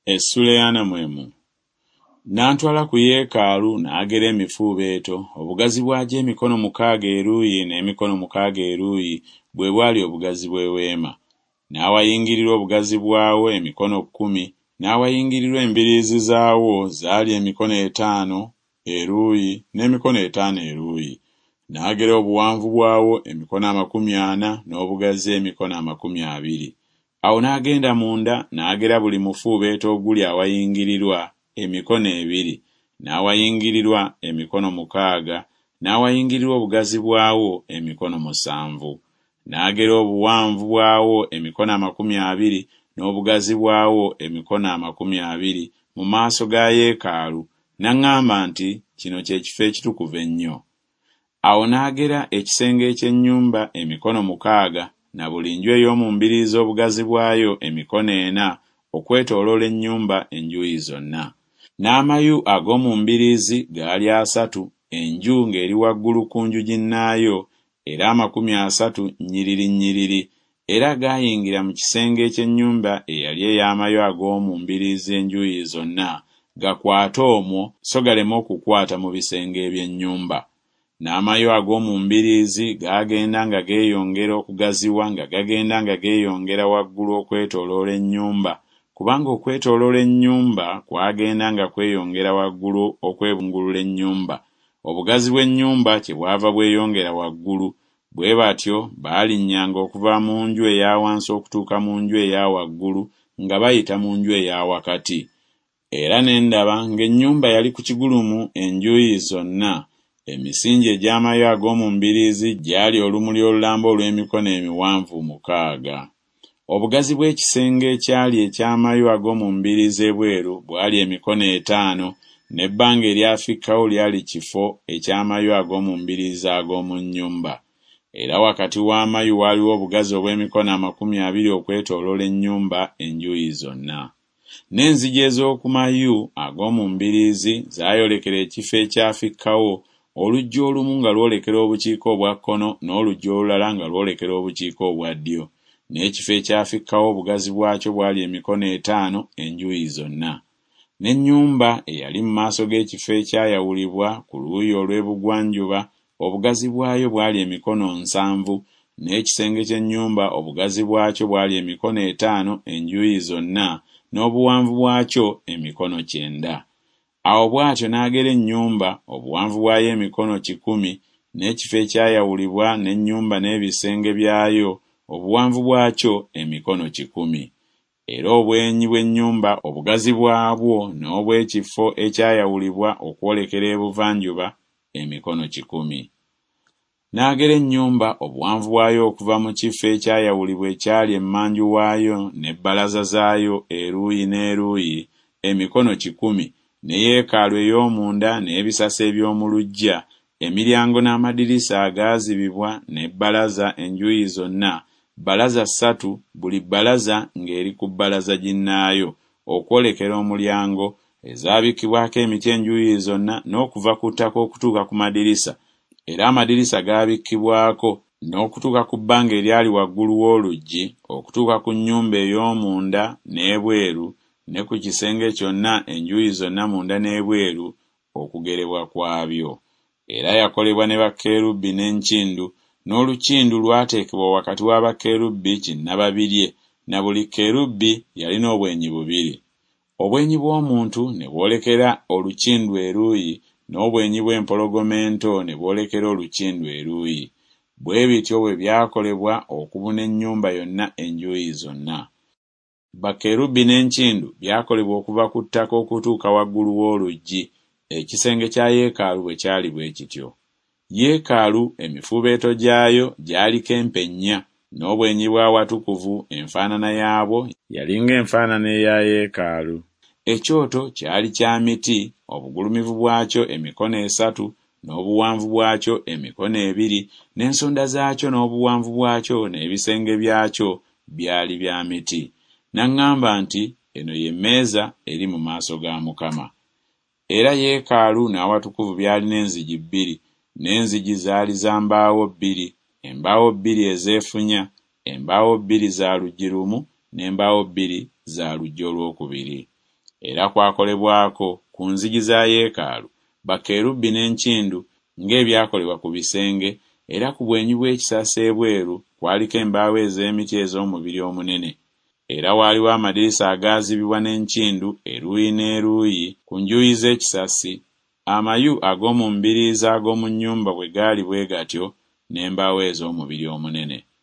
Essula mwemu. N'antwala ku yeekaalu n'agera emifuubeeto, obugazi bwagyo emikono 6 eruuyi n'emikono 6 eruuyi bwe bwali obugazi bw'eweema. N'awayingirirwa obugazi bwawo emikono 10, n'awayingirirwa embiriizi zaawo zaali emikono 5 eruuyi n'emikono 5 eruuyi. N'agera obuwanvu bwawo emikono 40 n'obugazi emikono 20. Awo n'agenda munda n'agera buli mufuubeeto oguli awayingirirwa emikono 2, n'awayingirirwa emikono 6, n'awayingirirwa obugazi bwawo emikono 7. N'agera obuwanvu bwawo emikono 20 n'obugazi bwawo emikono 20 mu maaso ga yeekaalu, n'aŋŋamba nti kino kye kifo ekitukuvu ennyo. Awo n'agera ekisenge eky'ennyumba emikono 6, na buli nju ey'omu mbiriizi obugazi bwayo emikono 4 okwetooloola ennyumba enjuuyi zonna. N'amayu ag'omu mbiriizi gaali 3, enju ng'eri waggulu ku nju ginnaayo, era 30 nnyiriri, era gaayingira mu kisenge eky'ennyumba eyali ey'amayu ag'omu mbiriizi enjuuyi zonna, gakwate omwo so galeme okukwata mu bisenge eby'ennyumba. N'amayu ag'omu mbiriizi gaagenda nga geeyongera okugaziwa nga gagenda nga geeyongera waggulu okwetooloola ennyumba, kubanga okwetooloola ennyumba kwagenda nga kweyongera waggulu okwebungulula ennyumba. Obugazi bw'ennyumba kyebwava bweyongera waggulu, bwe batyo baalinnyanga okuva mu nju eya wansi okutuuka mu nju eya waggulu nga bayita mu nju eya wakati. Era ne ndaba ng'ennyumba yali ku kigulumu enjuuyi zonna. Emisingi egy'amayu ag'omu mbiriizi gyali olumuli olulamba olw'emikono emiwanvu 6. Obugazi bw'ekisenge ekyali eky'amayu ag'omu mbiriizi ebweru bwali emikono 5, n'ebbanga eryafikkawo lyali kifo eky'amayu ag'omu mbiriizi ag'omu nnyumba. Era wakati w'amayu waaliwo obugazi obw'emikono 20 okwetooloola ennyumba enjuuyi zonna. N'enzigi ez'oku mayu ag'omu mbiriizi zaayolekera ekifo ekyafikkawo, oluggi olumu nga lwolekera obukiika obwa kkono n'oluggi olulala nga lwolekera obukiika obwa ddyo. N'ekifo ekyafikkawo obugazi bwakyo bwali emikono 5 enjuuyi zonna. N'ennyumba eyali mu maaso g'ekifo ekyayawulibwa ku luuyi olw'ebugwanjuba, obugazi bwayo bwali emikono 7, n'ekisenge ky'ennyumba obugazi bwakyo bwali emikono 5 enjuuyi zonna, n'obuwanvu bwakyo emikono 9. Awo bw'atyo n'agera ennyumba obuwanvu bwayo emikono 10, n'ekifo ekyayawulibwa n'ennyumba n'ebisenge byayo obuwanvu bwakyo emikono 10. Era obwenyi bw'ennyumba obugazi bwabwo n'obw'ekifo ekyayawulibwa okwolekera ebuvanjuba emikono 10. N'agera ennyumba obuwanvu bwayo okuva mu kifo ekyayawulibwa ekyali emmanju waayo n'ebbalaza zaayo eruuyi n'eruuyi emikono 10, ne yeekaalu ey'omunda n'ebisasa eby'omu luggya, emiryango n'amadirisa agaazibibwa n'ebbalaza enjuuyi zonna, bbalaza 3, buli bbalaza ng'eri ku bbalaza ginnaayo, okwolekera omulyango, ezaabikibwako emiti enjuuyi zonna n'okuva ku ttaka okutuuka ku madirisa. Era amadirisa gaabikibwako n'okutuuka ku bbanga eryali waggulu w'oluggi, okutuuka ku nnyumba ey'omunda n'ebweru, ne ku kisenge kyonna enjuuyi zonna munda n'ebweru okugerebwa kwabyo. Era yakolebwa ne bakerubi n'enkindu, n'olukindu lwateekebwa wakati w'abakerubi kinnababirye, na buli kerubi yalina obwenyi 2. Obwenyi bw'omuntu ne bwolekera olukindu eruuyi, n'obwenyi bw'empologoma ento ne bwolekera olukindu eruuyi. Bwe bityo bwe byakolebwa okubuna ennyumba yonna enjuuyi zonna. Bakerubi n'enkindu byakolebwa okuva ku ttaka okutuuka waggulu w'oluggi. Ekisenge kya yeekaalu bwe kyali bwe kityo. Yeekaalu emifuubeeto gyayo gyaliko empenya, n'obwenyi bw'awatukuvu enfaanana yaabwo yali ng'enfaanana eya yeekaalu. Ekyoto kyali kya miti, obugulumivu bwakyo emikono 3, n'obuwanvu bwakyo emikono 2, n'ensonda zaakyo n'obuwanvu bwakyo n'ebisenge byakyo byali bya miti. N'aŋŋamba nti eno y'emmeeza eri mu maaso ga Mukama. Era yeekaalu n'awatukuvu byalina enzigi 2, n'enzigi zaali za mbaawo 2, embaawo 2 ezeefunya, embaawo 2 za luggi lumu, n'embaawo 2 za luggi olwokubiri. era kwakolebwako ku nzigi za yeekaalu bakerubi n'enkindu ng'ebyakolebwa ku bisenge, era ku bwenyi bw'ekisasi ebweru kwaliko embaawo ez'emiti ez'omubiri omunene. Era waaliwo amadirisa agaazibibwa n'enkindu eruuyi n'eruuyi ku njuyi z'ekisasi. Amayu ag'omu mbiriizi ag'omu nnyumba bwe gaali bwe gatyo n'embaawo ez'omubiri omunene.